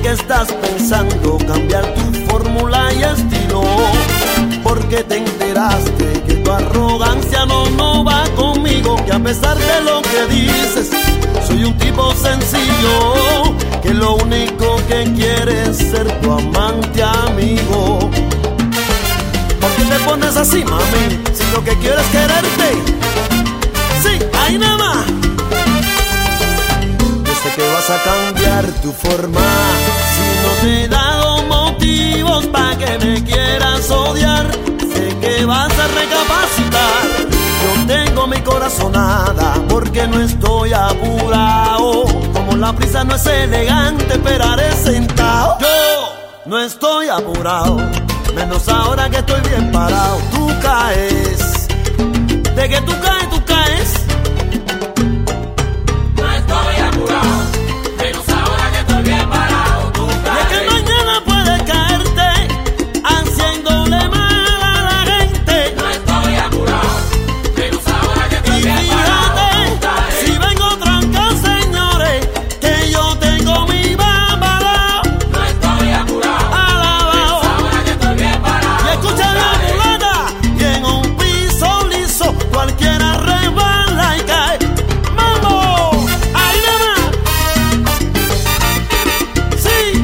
que estás pensando cambiar tu fórmula y estilo, porque te enteraste que tu arrogancia no va conmigo, que a pesar de lo que dices, soy un tipo sencillo, que lo único que quiere es ser tu amante amigo. ¿Por qué te pones así, mami? Si lo que quiero es quererte. Sí, ahí nada más. Yo sé que vas a cambiar tu forma, si no te he dado motivos para que me quieras odiar. Sé que vas a recapacitar. Yo tengo mi corazonada porque no estoy apurado. Como la prisa no es elegante, esperaré sentado. Yo no estoy apurado, menos ahora que estoy bien parado. Tú caes, de que tú caes, tú caes. No estoy apurado, menos ahora que estoy bien parado. Tú caes. De que mañana puedes caerte haciéndole mal a la gente. No estoy apurado, menos ahora que estoy bien parado. Tú caes. Si vengo tranca, señores, que yo tengo mi bámbara. No estoy apurado, menos ahora que estoy bien parado. Y escucha la mulata, y en un piso liso cualquiera resbala y cae. ¡Mambo! ¡Ahí nada más! ¡Sí!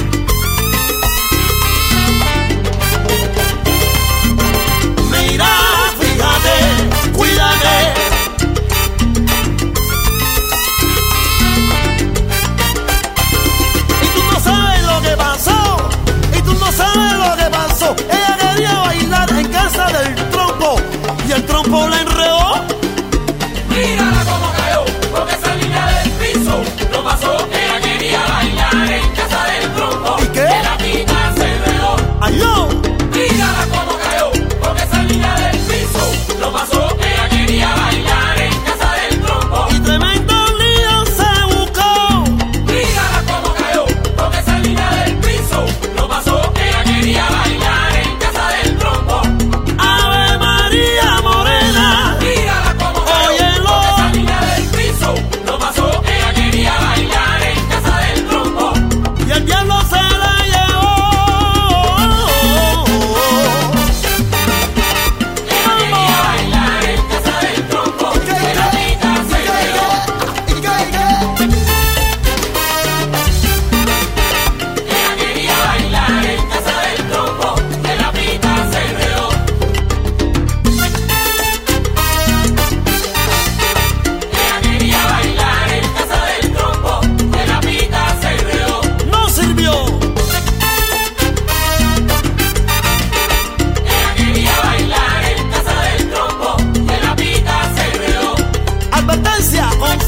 Mira, fíjate, cuídate. Y tú no sabes lo que pasó, y tú no sabes lo que pasó. Ella quería bailar en casa del trompo, y el trompo la enredó. Mírala cómo cayó, porque esa línea del piso no pasó. Ella quería bailar en casa del trompo. ¿Y qué? Que la pita se enredó. ¡Ay, yo! Mírala cómo cayó, porque esa línea del piso no pasó. Ella quería bailar en casa del trompo. Y tremendo lío se buscó. Mírala cómo cayó, porque esa línea del piso no pasó. Ella quería bailar en casa del trompo. Ave María Morena. Mírala cómo cayó, Óyelo. porque esa línea del piso no pasó. Ella quería bailar en casa del trompo. Y el diablo se la llevó. Ella quería bailar en casa del trompo. Que la pita se enredó. Ella quería bailar en casa del trompo. Que la pita se enredó. Ella quería bailar en casa del trompo. Que la pita se enredó. No sirvió. Ella quería bailar en casa del trompo. Que la pita se enredó. Advertencia, con